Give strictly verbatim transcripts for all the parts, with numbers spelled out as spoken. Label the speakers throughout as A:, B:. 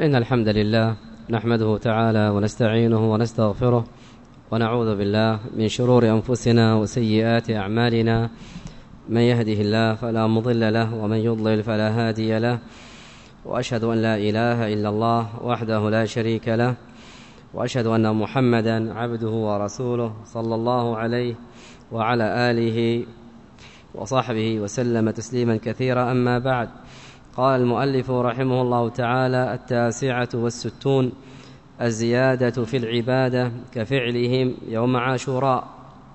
A: إن الحمد لله نحمده تعالى ونستعينه ونستغفره ونعوذ بالله من شرور أنفسنا وسيئات أعمالنا، من يهده الله فلا مضل له ومن يضلل فلا هادي له، وأشهد أن لا إله إلا الله وحده لا شريك له، وأشهد أن محمدا عبده ورسوله صلى الله عليه وعلى آله وصحبه وسلم تسليما كثيرا. أما بعد، قال المؤلف رحمه الله تعالى: التاسعة والستون، الزيادة في العبادة كفعلهم يوم عاشوراء.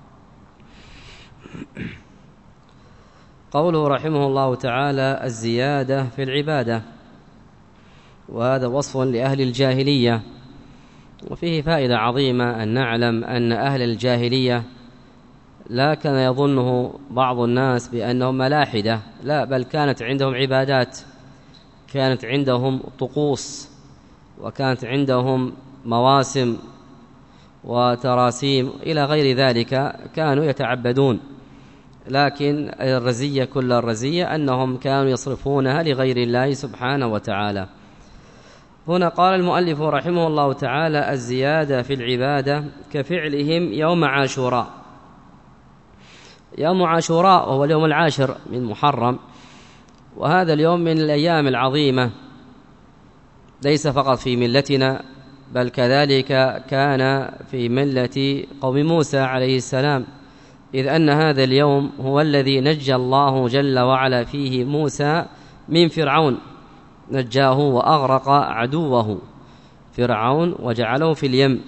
A: قوله رحمه الله تعالى الزيادة في العبادة، وهذا وصف لأهل الجاهلية، وفيه فائدة عظيمة أن نعلم أن أهل الجاهلية لا كان يظنه بعض الناس بأنهم ملاحدة، لا، بل كانت عندهم عبادات، كانت عندهم طقوس، وكانت عندهم مواسم وتراسيم إلى غير ذلك، كانوا يتعبدون، لكن الرزية كل الرزية أنهم كانوا يصرفونها لغير الله سبحانه وتعالى. هنا قال المؤلف رحمه الله تعالى الزيادة في العبادة كفعلهم يوم عاشوراء. يوم عاشوراء وهو اليوم العاشر من محرم، وهذا اليوم من الأيام العظيمة، ليس فقط في ملتنا بل كذلك كان في ملة قوم موسى عليه السلام، إذ أن هذا اليوم هو الذي نجى الله جل وعلا فيه موسى من فرعون، نجاه وأغرق عدوه فرعون وجعله في اليم.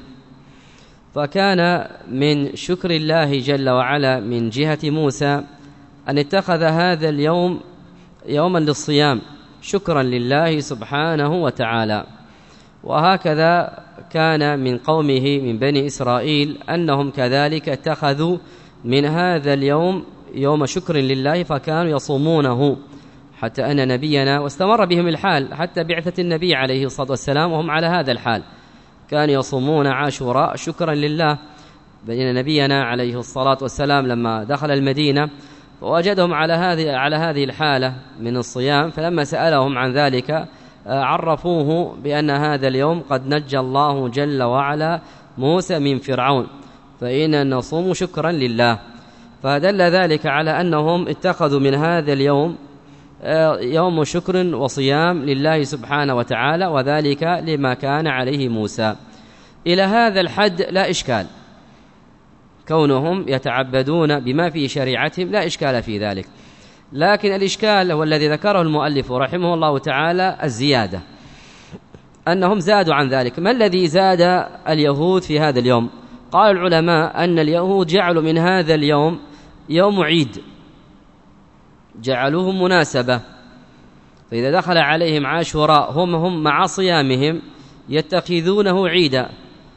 A: فكان من شكر الله جل وعلا من جهة موسى أن اتخذ هذا اليوم يوما للصيام شكرا لله سبحانه وتعالى. وهكذا كان من قومه من بني إسرائيل أنهم كذلك اتخذوا من هذا اليوم يوم شكر لله، فكانوا يصومونه، حتى أن نبينا واستمر بهم الحال حتى بعثة النبي عليه الصلاة والسلام وهم على هذا الحال، كانوا يصومون عاشوراء شكرا لله. بين نبينا عليه الصلاة والسلام لما دخل المدينة ووجدهم على هذه على هذه الحالة من الصيام، فلما سألهم عن ذلك عرفوه بأن هذا اليوم قد نجى الله جل وعلا موسى من فرعون، فإن نصوم شكرا لله. فدل ذلك على أنهم اتخذوا من هذا اليوم يوم شكر وصيام لله سبحانه وتعالى، وذلك لما كان عليه موسى. إلى هذا الحد لا إشكال، كونهم يتعبدون بما في شريعتهم لا إشكال في ذلك، لكن الإشكال هو الذي ذكره المؤلف رحمه الله تعالى الزيادة، أنهم زادوا عن ذلك. ما الذي زاد اليهود في هذا اليوم؟ قال العلماء أن اليهود جعلوا من هذا اليوم يوم عيد، جعلوه مناسبة، فإذا دخل عليهم عاشوراء هم هم مع صيامهم يتخذونه عيدا،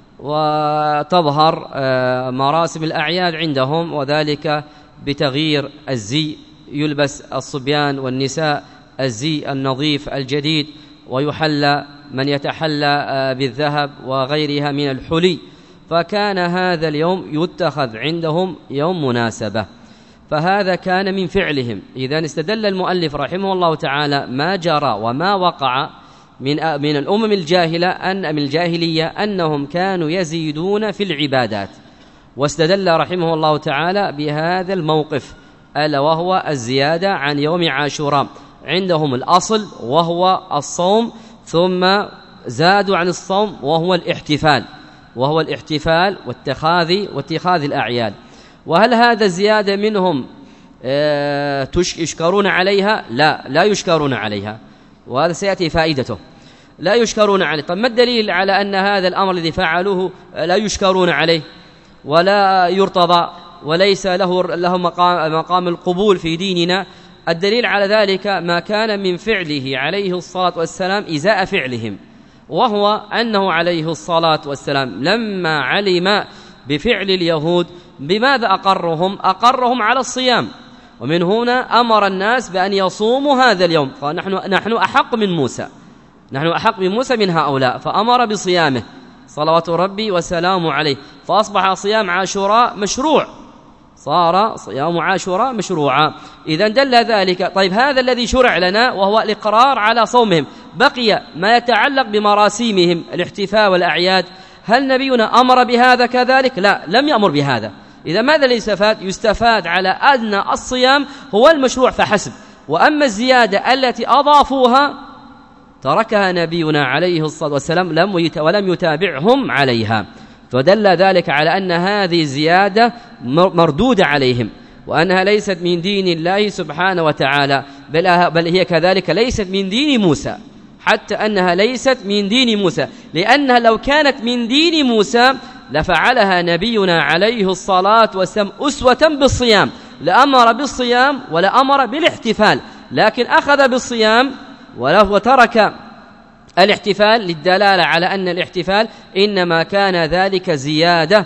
A: وتظهر مراسم الأعياد عندهم، وذلك بتغيير الزي، يلبس الصبيان والنساء الزي النظيف الجديد، ويحلى من يتحلى بالذهب وغيرها من الحلي، فكان هذا اليوم يتخذ عندهم يوم مناسبة، فهذا كان من فعلهم. إذن استدل المؤلف رحمه الله تعالى ما جرى وما وقع من من الأمم الجاهلة أن من الجاهلية أنهم كانوا يزيدون في العبادات، واستدل رحمه الله تعالى بهذا الموقف، ألا وهو الزيادة عن يوم عاشوراء. عندهم الأصل وهو الصوم، ثم زادوا عن الصوم وهو الاحتفال، وهو الاحتفال واتخاذ واتخاذ الأعياد. وهل هذا الزيادة منهم يشكرون عليها؟ لا، لا يشكرون عليها، وهذا سيأتي فائدته، لا يشكرون عليه. طب ما الدليل على أن هذا الأمر الذي فعلوه لا يشكرون عليه ولا يرتضى وليس له له مقام, مقام القبول في ديننا؟ الدليل على ذلك ما كان من فعله عليه الصلاة والسلام إزاء فعلهم، وهو أنه عليه الصلاة والسلام لما علم بفعل اليهود بماذا أقرهم؟ أقرهم على الصيام، ومن هنا أمر الناس بأن يصوموا هذا اليوم، فنحن نحن أحق من موسى، نحن أحق من موسى من هؤلاء، فأمر بصيامه صلوات ربي وسلامه عليه، فأصبح صيام عاشوراء مشروع، صار صيام عاشوراء مشروعا. إذن دل ذلك. طيب هذا الذي شرع لنا وهو الإقرار على صومهم، بقي ما يتعلق بمراسيمهم الاحتفاء والأعياد، هل نبينا أمر بهذا كذلك؟ لا، لم يأمر بهذا. إذا ماذا يستفاد؟ يستفاد على أن الصيام هو المشروع فحسب، وأما الزيادة التي أضافوها تركها نبينا عليه الصلاة والسلام لم ولم يتابعهم عليها، فدل ذلك على أن هذه الزيادة مردودة عليهم، وأنها ليست من دين الله سبحانه وتعالى، بل هي كذلك ليست من دين موسى، حتى أنها ليست من دين موسى، لأنها لو كانت من دين موسى لفعلها نبينا عليه الصلاة والسلام أسوة بالصيام، لأمر بالصيام ولا أمر بالاحتفال، لكن أخذ بالصيام وترك الاحتفال للدلالة على أن الاحتفال إنما كان ذلك زيادة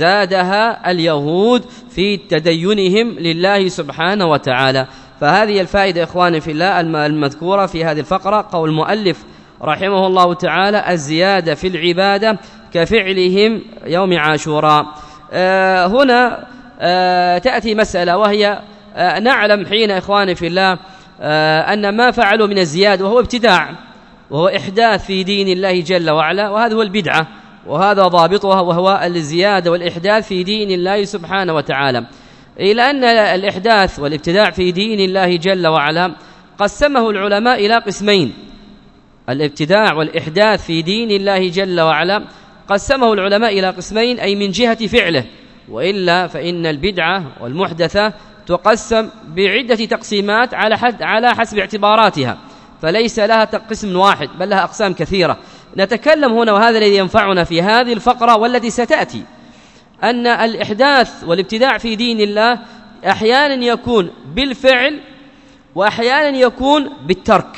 A: زادها اليهود في تدينهم لله سبحانه وتعالى. فهذه الفائدة إخواني في الله المذكورة في هذه الفقرة، قول المؤلف رحمه الله تعالى: الزيادة في العبادة كفعلهم يوم عاشوراء. آه هنا آه تأتي مسألة، وهي آه نعلم حين إخواني في الله آه أن ما فعلوا من الزيادة وهو ابتداع وهو إحداث في دين الله جل وعلا، وهذا هو البدعة، وهذا ضابطها وهو الزيادة والإحداث في دين الله سبحانه وتعالى. إلى أن الإحداث والابتداع في دين الله جل وعلا قسمه العلماء إلى قسمين. الابتداع والإحداث في دين الله جل وعلا قسمه العلماء إلى قسمين، أي من جهة فعله، وإلا فإن البدعة والمحدثة تقسم بعدة تقسيمات على على حسب اعتباراتها، فليس لها قسم واحد بل لها أقسام كثيرة. نتكلم هنا، وهذا الذي ينفعنا في هذه الفقرة والتي ستأتي، أن الإحداث والابتداع في دين الله أحيانا يكون بالفعل وأحيانا يكون بالترك.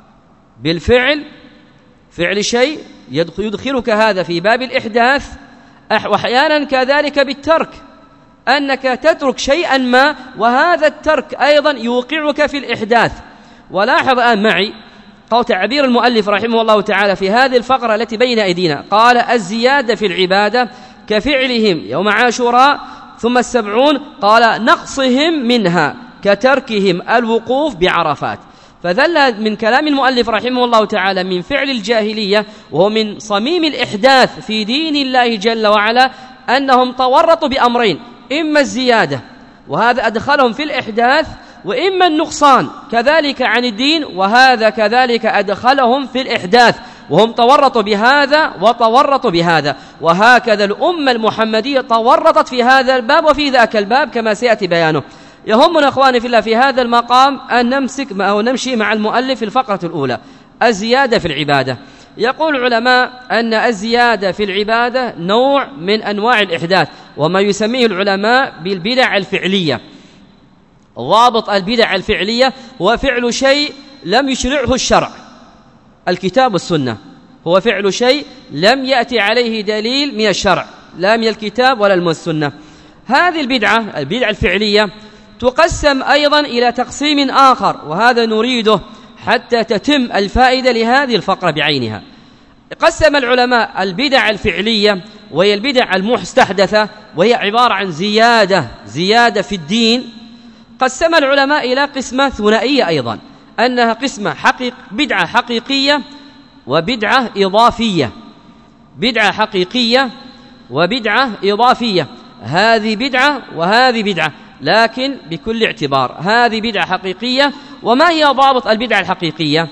A: بالفعل، فعل شيء يدخلك هذا في باب الإحداث، وأحيانا كذلك بالترك، أنك تترك شيئا ما وهذا الترك أيضا يوقعك في الإحداث. ولاحظ الآن معي قول تعبير المؤلف رحمه الله تعالى في هذه الفقرة التي بين أيدينا، قال: الزيادة في العبادة كفعلهم يوم عاشوراء، ثم السبعون قال: نقصهم منها كتركهم الوقوف بعرفات. فذل من كلام المؤلف رحمه الله تعالى من فعل الجاهلية، وهو من صميم الإحداث في دين الله جل وعلا، أنهم تورطوا بأمرين: إما الزيادة وهذا أدخلهم في الإحداث، وإما النقصان كذلك عن الدين وهذا كذلك أدخلهم في الإحداث، وهم تورطوا بهذا وتورطوا بهذا. وهكذا الأمة المحمدية تورطت في هذا الباب وفي ذاك الباب كما سيأتي بيانه. يهمنا أخواني في الله في هذا المقام أن نمسك أو نمشي مع المؤلف في الفقرة الأولى، الزيادة في العبادة. يقول العلماء أن الزيادة في العبادة نوع من أنواع الإحداث، وما يسميه العلماء بالبدع الفعلية. ضابط البدع الفعلية هو فعل شيء لم يشرعه الشرع، الكتاب والسنة، هو فعل شيء لم يأتي عليه دليل من الشرع، لا من الكتاب ولا من السنة. هذه البدعة البدعة الفعلية تقسم أيضا إلى تقسيم آخر، وهذا نريده حتى تتم الفائدة لهذه الفقرة بعينها. قسم العلماء البدع الفعلية وهي البدع المستحدثة، وهي عبارة عن زيادة زيادة في الدين. قسم العلماء إلى قسمة ثنائية أيضا، أنها قسمة حقيق بدعة حقيقية وبدعة إضافية. بدعة حقيقية وبدعة إضافية، هذه بدعة وهذه بدعة، لكن بكل اعتبار هذه بدعة حقيقية. وما هي ضابط البدعة الحقيقية؟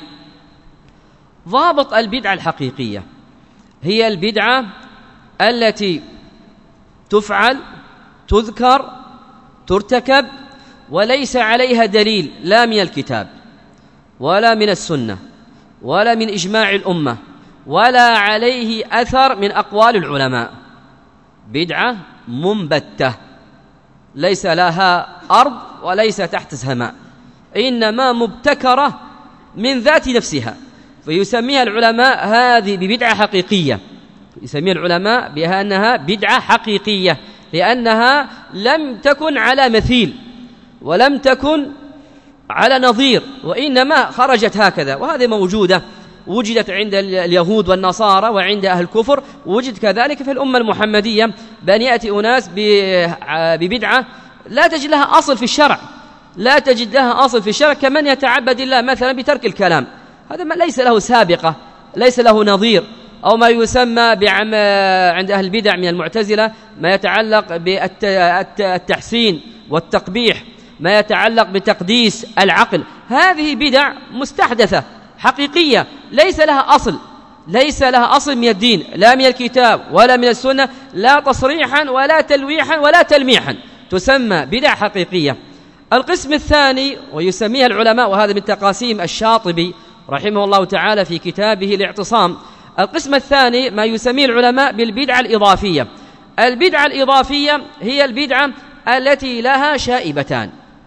A: ضابط البدعة الحقيقية هي البدعة التي تفعل تذكر ترتكب وليس عليها دليل لا من الكتاب ولا من السنة ولا من إجماع الأمة ولا عليه أثر من أقوال العلماء. بدعة منبتة ليس لها أرض وليس تحت سماء، إنما مبتكرة من ذات نفسها، فيسميها العلماء هذه ببدعة حقيقية. يسميها العلماء بأنها بدعة حقيقية، لأنها لم تكن على مثيل ولم تكن على نظير، وإنما خرجت هكذا. وهذه موجودة، وجدت عند اليهود والنصارى وعند أهل الكفر، وجد كذلك في الأمة المحمدية، بأن يأتي أناس ببدعة لا تجد لها أصل في الشرع، لا تجد لها أصل في الشرع، كمن يتعبد الله مثلا بترك الكلام.
B: هذا ما ليس له سابقة، ليس له نظير. أو ما يسمى بعم عند أهل البدع من المعتزلة ما يتعلق بالتحسين والتقبيح، ما يتعلق بتقديس العقل. هذه بدع مستحدثة حقيقية ليس لها أصل، ليس لها أصل من الدين، لا من الكتاب ولا من السنة، لا تصريحا ولا تلويحا ولا تلميحا، تسمى بدع حقيقية. القسم الثاني ويسميها العلماء، وهذا من تقاسيم الشاطبي رحمه الله تعالى في كتابه الاعتصام، القسم الثاني ما يسميه العلماء بالبدعة الإضافية. البدعة الإضافية هي البدعة التي لها شائبتان،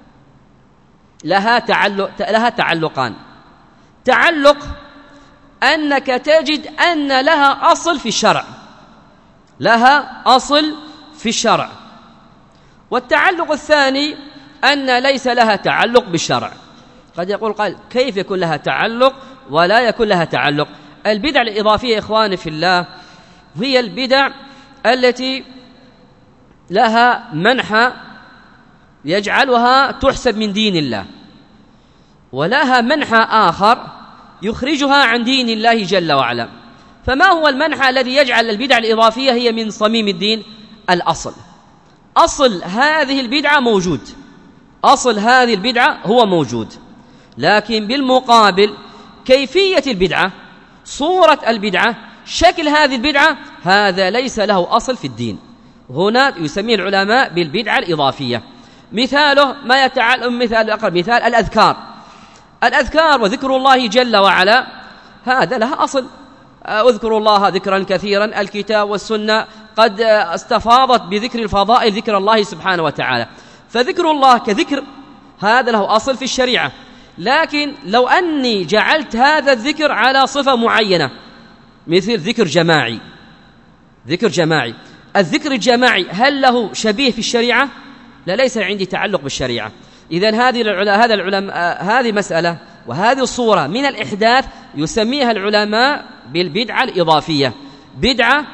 B: لها تعلق لها تعلقان. تعلق أنك تجد أن لها أصل في الشرع، لها أصل في الشرع. والتعلق الثاني أن ليس لها تعلق بالشرع. قد يقول قال كيف يكون لها تعلق ولا يكون لها تعلق؟ البدع الإضافية إخواني في الله هي البدع التي لها منحى يجعلها تحسب من دين الله، ولها منحى آخر يخرجها عن دين الله جل وعلا. فما هو المنحى الذي يجعل البدع الإضافية هي من صميم الدين؟ الأصل. أصل هذه البدعة موجود، أصل هذه البدعة هو موجود، لكن بالمقابل كيفية البدعة، صورة البدعة، شكل هذه البدعة، هذا ليس له أصل في الدين. هنا يسميه العلماء بالبدعة الإضافية. مثاله ما يتعلق، مثال أقرب مثال الأذكار. الأذكار وذكر الله جل وعلا هذا لها أصل، اذكروا الله ذكرا كثيرا، الكتاب والسنة قد استفاضت بذكر الفضائل ذكر الله سبحانه وتعالى، فذكر الله كذكر هذا له أصل في الشريعة. لكن لو أني جعلت هذا الذكر على صفة معينة مثل ذكر جماعي، ذكر جماعي، الذكر الجماعي هل له شبيه في الشريعة؟ لا، ليس عندي تعلق بالشريعة. إذن هذه هذا العلماء هذه مسألة وهذه الصورة من الإحداث يسميها العلماء بالبدعة الإضافية. بدعة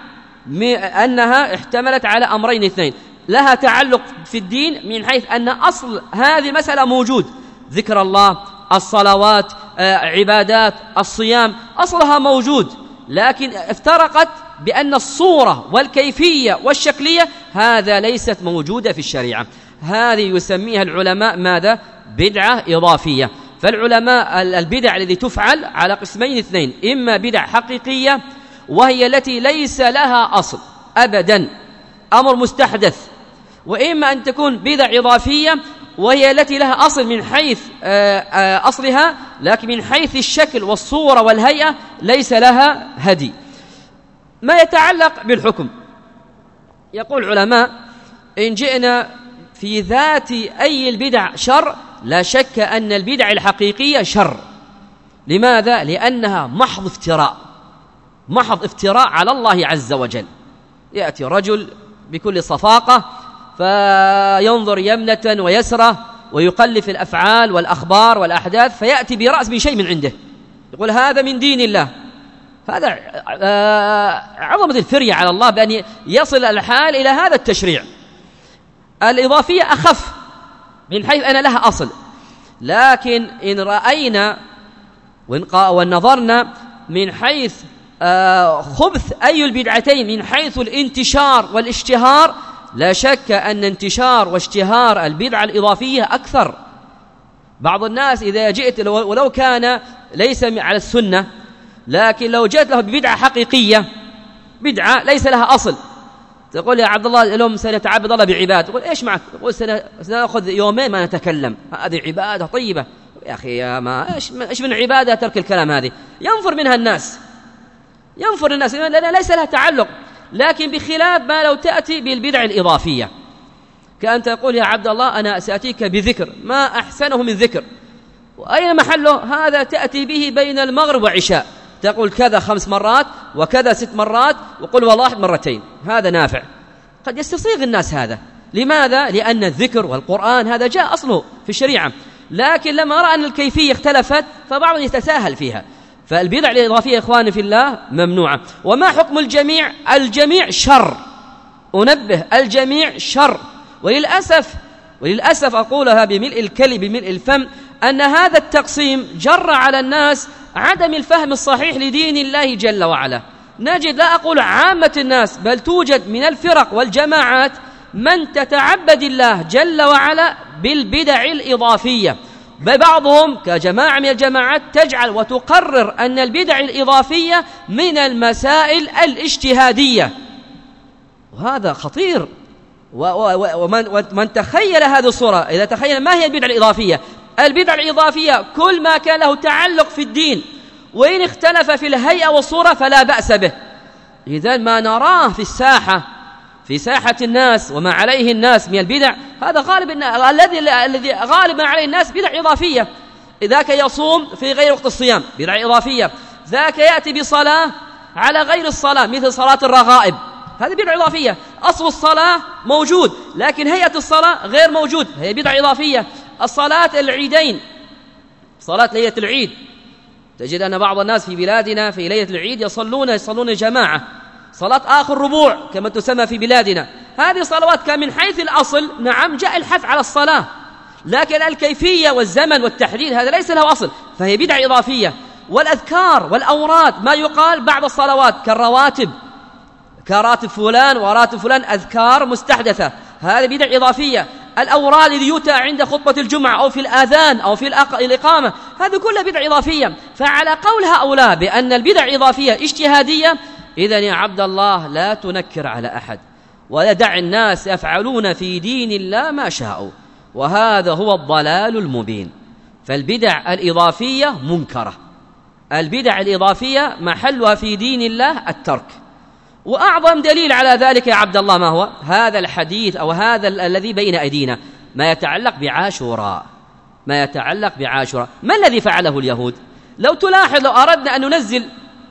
B: أنها احتملت على أمرين اثنين، لها تعلق في الدين من حيث أن أصل هذه المسألة موجود، ذكر الله، الصلوات، عبادات، الصيام، أصلها موجود، لكن افترقت بأن الصورة والكيفية والشكلية هذا ليست موجودة في الشريعة. هذه يسميها العلماء ماذا؟ بدعة إضافية. فالعلماء البدع التي تفعل على قسمين اثنين، إما بدع حقيقية وهي التي ليس لها أصل أبدا، أمر مستحدث، وإما أن تكون بدع إضافية وهي التي لها أصل من حيث أصلها، لكن من حيث الشكل والصورة والهيئة ليس لها هدي. ما يتعلق بالحكم، يقول العلماء إن جئنا في ذات أي البدع شر، لا شك أن البدع الحقيقية شر. لماذا؟ لأنها محض افتراء، محض افتراء على الله عز وجل. يأتي رجل بكل صفاقة فينظر يمنة ويسرة ويقلب في الأفعال والأخبار والأحداث، فيأتي برأس من شيء من عنده يقول هذا من دين الله. هذا عظمة الفرية على الله بأن يصل الحال إلى هذا التشريع. الإضافية أخف من حيث أن لها أصل، لكن إن رأينا ونظرنا من حيث خبث أي البدعتين من حيث الانتشار والاشتهار، لا شك أن انتشار واشتهار البدعة الإضافية أكثر. بعض الناس إذا جئت ولو كان ليس على السنة، لكن لو جئت له ببدعة حقيقية، بدعة ليس لها أصل، تقول يا عبد الله اليوم سنتعبد الله بعباد، تقول إيش معك؟ تقول سنأخذ يومين ما نتكلم، هذه عبادة طيبة. يا أخي يا ما إيش إيش من عبادة ترك الكلام؟ هذه ينفر منها الناس، ينفر الناس لأن ليس لها تعلق. لكن بخلاف ما لو تأتي بالبدع الإضافية، كأن تقول يا عبد الله أنا سأتيك بذكر ما أحسنه من ذكر، وأين محله؟ هذا تأتي به بين المغرب وعشاء، تقول كذا خمس مرات وكذا ست مرات وقل والله مرتين، هذا نافع. قد يستصيغ الناس هذا. لماذا؟ لأن الذكر والقرآن هذا جاء أصله في الشريعة، لكن لما رأى أن الكيفية اختلفت فبعض يتساهل فيها. فالبدع الإضافية إخواني في الله ممنوعة. وما حكم الجميع؟ الجميع شر، أنبه، الجميع شر. وللأسف وللأسف أقولها بملء الكلم بملء الفم، أن هذا التقسيم جر على الناس عدم الفهم الصحيح لدين الله جل وعلا. نجد، لا أقول عامة الناس، بل توجد من الفرق والجماعات من تتعبد الله جل وعلا بالبدع الإضافية، بل بعضهم كجماعة من الجماعات تجعل وتقرر أن البدع الإضافية من المسائل الاجتهادية، وهذا خطير. ومن ومن تخيل هذه الصورة، إذا تخيل ما هي البدع الإضافية؟ البدع الإضافية كل ما كان له تعلق في الدين، وإن اختلف في الهيئة والصورة فلا بأس به. إذن ما نراه في الساحة في ساحة الناس وما عليه الناس من البدع، هذا غالب الذي الذي غالبا عليه الناس بدع إضافية. ذاك يصوم في غير وقت الصيام، بدع إضافية. ذاك يأتي بصلاة على غير الصلاة مثل صلاة الرغائب، هذه بدع إضافية. أصل الصلاة موجود لكن هيئة الصلاة غير موجود، هي بدع إضافية. الصلاة العيدين، صلاة ليلة العيد، تجد أن بعض الناس في بلادنا في ليلة العيد يصلون يصلون جماعة، صلاة آخر ربوع كما تسمى في بلادنا. هذه صلوات كان من حيث الأصل نعم جاء الحث على الصلاة، لكن الكيفية والزمن والتحديد هذا ليس له أصل، فهي بدع إضافية. والأذكار والأوراد ما يقال بعد الصلوات كالرواتب، كراتب فلان وراتب فلان، أذكار مستحدثة، هذه بدع إضافية. الأوراد الذي يؤتى عند خطبة الجمعة أو في الآذان أو في الإقامة، هذه كلها بدع إضافية. فعلى قول هؤلاء بأن البدع إضافية اجتهادية، إذن يا عبد الله لا تنكر على أحد، ويدع الناس يفعلون في دين الله ما شاءوا، وهذا هو الضلال المبين. فالبدع الإضافية منكرة، البدع الإضافية محلها في دين الله الترك. وأعظم دليل على ذلك يا عبد الله ما هو؟ هذا الحديث أو هذا الذي بين أيدينا، ما يتعلق بعاشوراء، ما يتعلق بعاشوراء. ما الذي فعله اليهود؟ لو تلاحظ، لو أردنا أن ننزل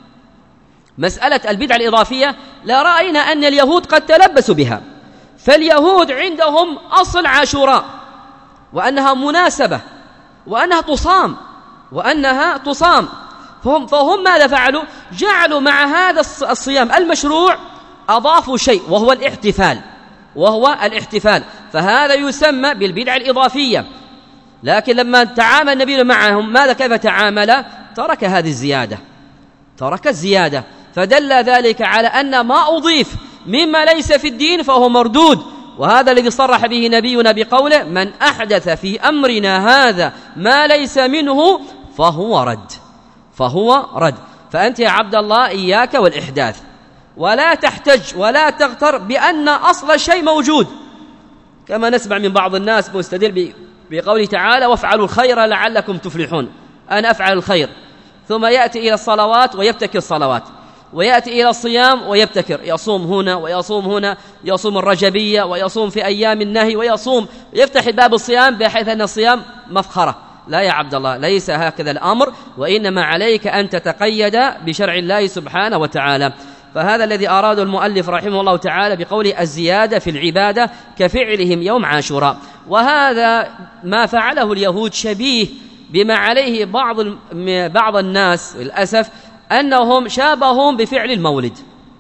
B: مسألة البدع الإضافية لرأينا أن اليهود قد تلبسوا بها. فاليهود عندهم أصل عاشوراء، وأنها مناسبة، وأنها تصام وأنها تصام فهم, فهم ماذا فعلوا؟ جعلوا مع هذا الصيام المشروع أضافوا شيء وهو الاحتفال، وهو الاحتفال فهذا يسمى بالبدع الإضافية. لكن لما تعامل النبي معهم ماذا كيف تعامل؟ ترك هذه الزيادة، ترك الزيادة، فدل ذلك على أن ما أضيف مما ليس في الدين فهو مردود. وهذا الذي صرح به نبينا بقوله: من أحدث في أمرنا هذا ما ليس منه فهو رد، فهو رد. فأنت يا عبد الله إياك والإحداث، ولا تحتج ولا تغتر بأن أصل الشيء موجود، كما نسمع من بعض الناس مستدل بقوله تعالى: وافعلوا الخير لعلكم تفلحون. أنا أفعل الخير، ثم يأتي إلى الصلوات ويبتكر الصلوات، ويأتي إلى الصيام ويبتكر، يصوم هنا ويصوم هنا، يصوم الرجبية ويصوم في أيام النهي ويصوم، يفتح باب الصيام بحيث أن الصيام مفخرة. لا يا عبد الله، ليس هكذا الأمر، وإنما عليك أن تتقيد بشرع الله سبحانه وتعالى. فهذا الذي أراده المؤلف رحمه الله تعالى بقول الزيادة في العبادة كفعلهم يوم عاشوراء. وهذا ما فعله اليهود شبيه بما عليه بعض بعض الناس للأسف، أنهم شابههم بفعل المولد.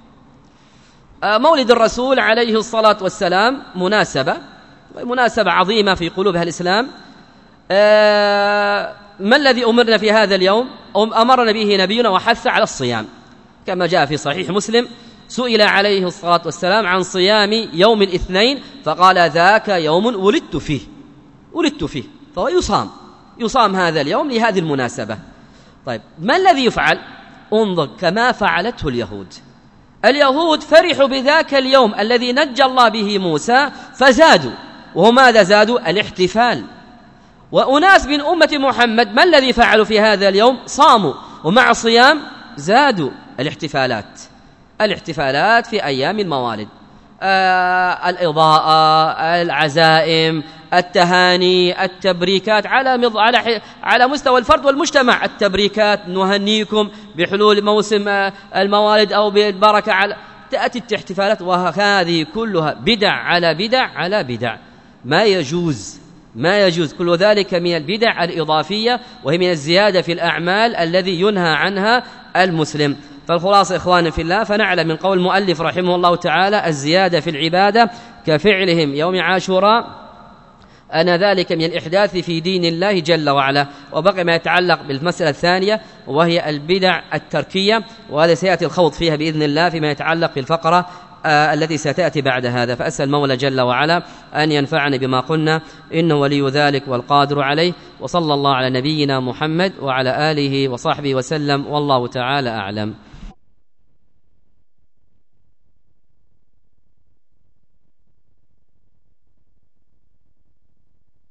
B: مولد الرسول عليه الصلاة والسلام مناسبة مناسبة عظيمة في قلوب أهل الإسلام. ما الذي أمرنا في هذا اليوم؟ أمرنا به نبينا وحث على الصيام، كما جاء في صحيح مسلم: سئل عليه الصلاة والسلام عن صيام يوم الاثنين فقال: ذاك يوم ولدت فيه ولدت فيه فهو يصام يصام هذا اليوم لهذه المناسبة. طيب، ما الذي يفعل؟ انظر كما فعلته اليهود. اليهود فرحوا بذاك اليوم الذي نجى الله به موسى فزادوا، وهم ماذا زادوا؟ الاحتفال. وأناس من أمة محمد ما الذي فعلوا في هذا اليوم؟ صاموا، ومع الصيام زادوا الاحتفالات الاحتفالات في أيام الموالد، آه الإضاءة، العزائم، التهاني، التبريكات على مض... على على مستوى الفرد والمجتمع. التبريكات: نهنيكم بحلول موسم الموالد أو بالبركة، على تأتي الاحتفالات، وهذه كلها بدع على بدع على بدع، ما يجوز ما يجوز كل ذلك من البدع الإضافية، وهي من الزيادة في الأعمال الذي ينهى عنها المسلم. فالخلاصة إخواني في الله، فنعلم من قول المؤلف رحمه الله تعالى: الزيادة في العبادة كفعلهم يوم عاشوراء، أن ذلك من الإحداث في دين الله جل وعلا. وبقي ما يتعلق بالمسألة الثانية وهي البدع التركية، وهذا سيأتي الخوض فيها بإذن الله فيما يتعلق بالفقرة آه التي ستأتي بعد هذا. فأسأل المولى جل وعلا أن ينفعني بما قلنا، إنه ولي ذلك والقادر عليه. وصلى الله على نبينا محمد وعلى آله وصحبه وسلم، والله تعالى أعلم.